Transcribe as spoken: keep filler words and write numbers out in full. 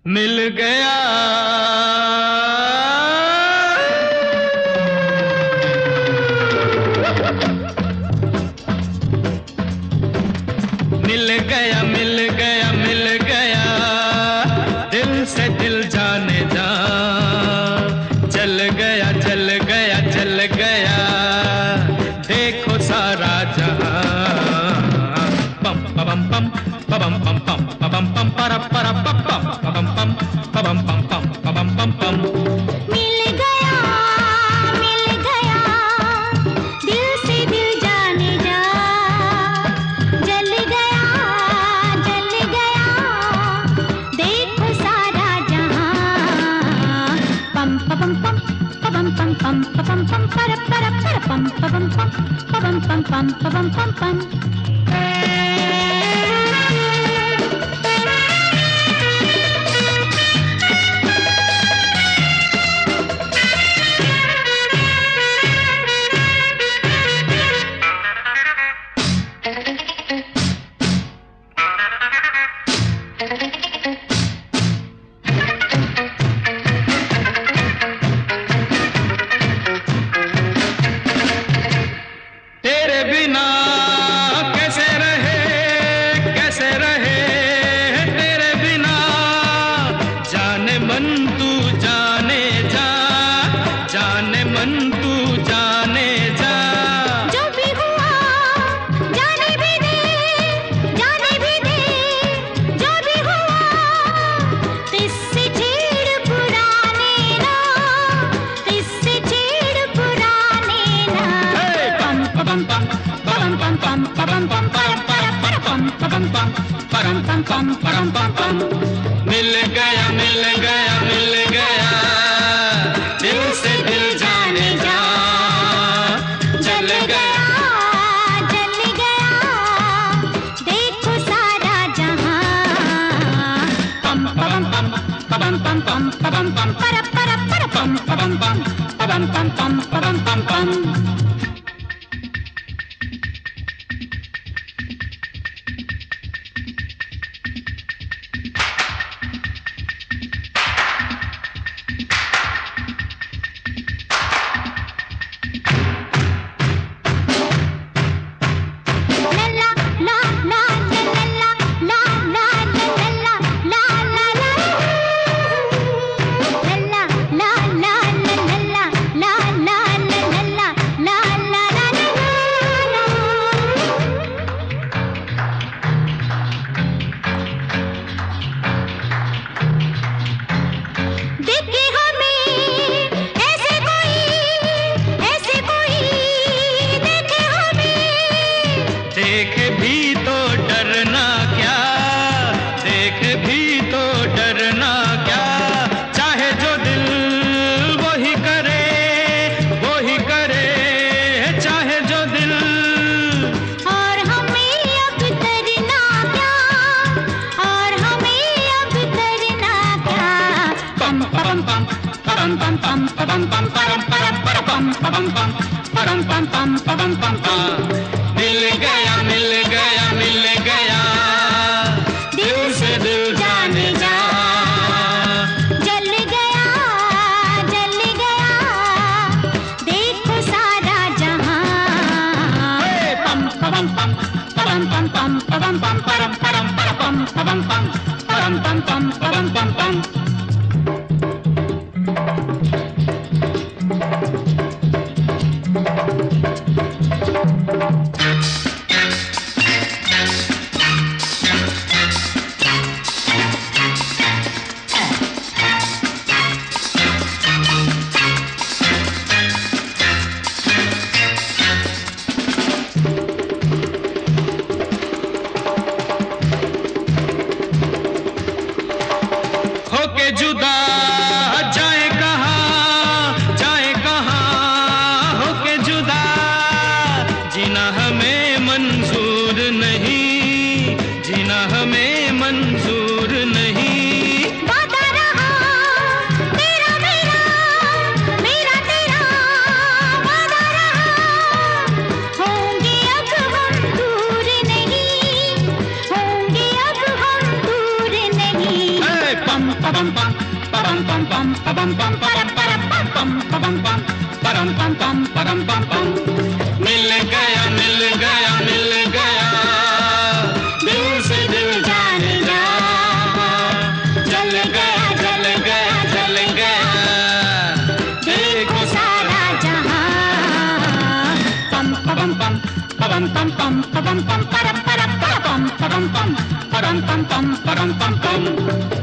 मिल गया मिल गया मिल गया मिल गया दिल से दिल जाने जा चल गया चल गया चल गया देखो सारा जहां पम पम पम पम पम पम पम पम para para pam pam pam pam pam pam pam pam pam pam मिल गया मिल गया दिल से दिल जाने जा जल गया जल गया देखो सारा जहां पम पम पम पम पम पम पम पम para para para pam pam pam pam pam pam pam pam pam मिल गया मिल गया मिल गया दिल से दिल जाने जा जल गया जल गया देखो सारा जहां पम पम पम पम पम पम पम पम पर पर पर पम पम पम पम पम पम पम पम पम देख भी तो डरना क्या देख भी तो डरना क्या चाहे जो दिल वो ही करे वो ही करे चाहे जो दिल और हमें अब डरना क्या और हमें अब डरना क्या पम पम पम पम पम पम पम पम परम परम परम पम पम परम पम पम पम पम पम मिल गया मिल गया मिल गया दिल से दिल जाने जा जल गया जल गया देखो सारा जहां पम पम पम पम पम पम पम पम परम परम परम पम पम परम पम पम परम पम पम जुदा जाए कहाँ जाए कहाँ होके जुदा जीना हमें मंजूर नहीं जीना हमें मंजूर नहीं वादा रहा तेरा मेरा मेरा तेरा वादा रहा होंगे अब हम दूर नहीं होंगे अब हम दूर नहीं पम पम पम पम परम पम पम पम पम परम परम पम पम पम पम परम पम पम परम पम पम। मिल गया मिल गया मिल गया दिल से दिल जाने जा, जल गया जल गया जल गया देखो सारा जहां। पम पम पम पम पम पम पम पम परम परम पम पम पम परम पम पम परम पम पम।